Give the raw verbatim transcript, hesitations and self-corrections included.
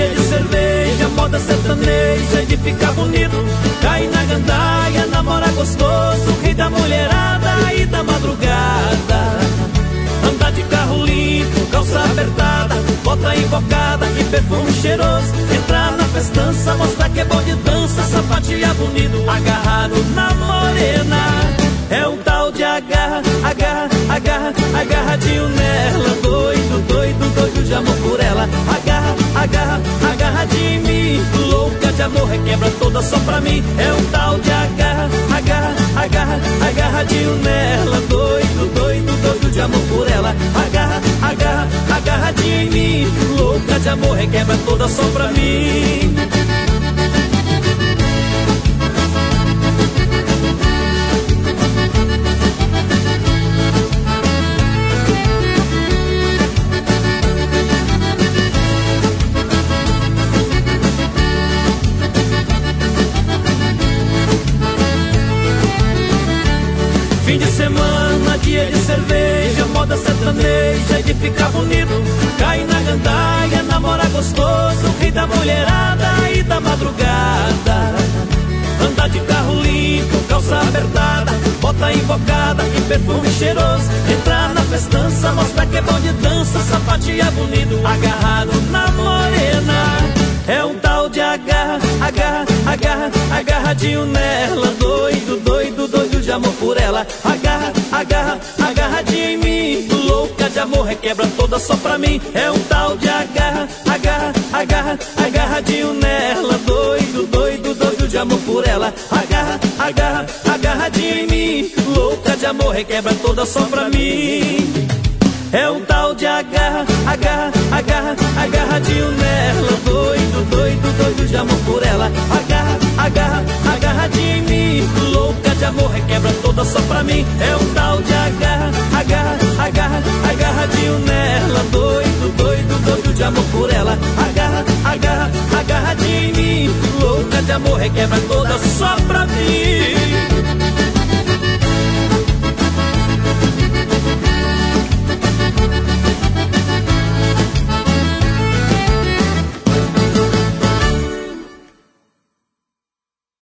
dia de cerveja, moda sertaneja de ficar bonito. Cair na gandaia, namorar gostoso, rei da mulherada e da madrugada. Andar de carro limpo, calça apertada, bota invocada e perfume cheiroso. Entrar na festança, mostrar que é bom de dança, sapatear bonito, agarrado na morena. É um tal de agarra, agarra, agarra, agarradinho nela. Doido, doido, doido de amor por ela. Agarra, agarra, agarradinho em mim. Louca de amor, requebra toda só pra mim. É um tal de agarra, agarra, agarra, agarradinho nela. Doido, doido, doido de amor por ela. Agarra, agarra, agarradinho em mim. Louca de amor, requebra toda só pra mim. Fim de semana, dia de cerveja, moda sertaneja de ficar bonito. Cair na gandaia, namorar gostoso, rei da mulherada e da madrugada. Andar de carro limpo, calça apertada, bota invocada e perfume cheiroso. Entrar na festança, mostrar que é bom de dança, sapatear bonito, agarrado na morena. É um tal de agarra, agarra, agarra, agarradinho nela. Doido, doido, doido de amor por ela. Agarra, agarra, agarradinho em mim. Louca de amor, requebra toda só pra mim. É um tal de agarra, agarra, agarra, agarradinho nela. Doido, doido, doido de amor por ela. Agarra, agarra, agarradinho em mim. Louca de amor, requebra toda só pra mim. É um tal de agarra, agarra, agarra, agarradinho nela. Doido, doido, doido de amor por ela. Agarra, agarra, agarradinho em mim. Louca de amor, requebra toda só pra mim. É um tal de agarra, agarra, agarra, agarradinho nela. Doido, doido, doido de amor por ela. Agarra, agarra, agarradinho em mim. Louca de amor, requebra toda só pra mim.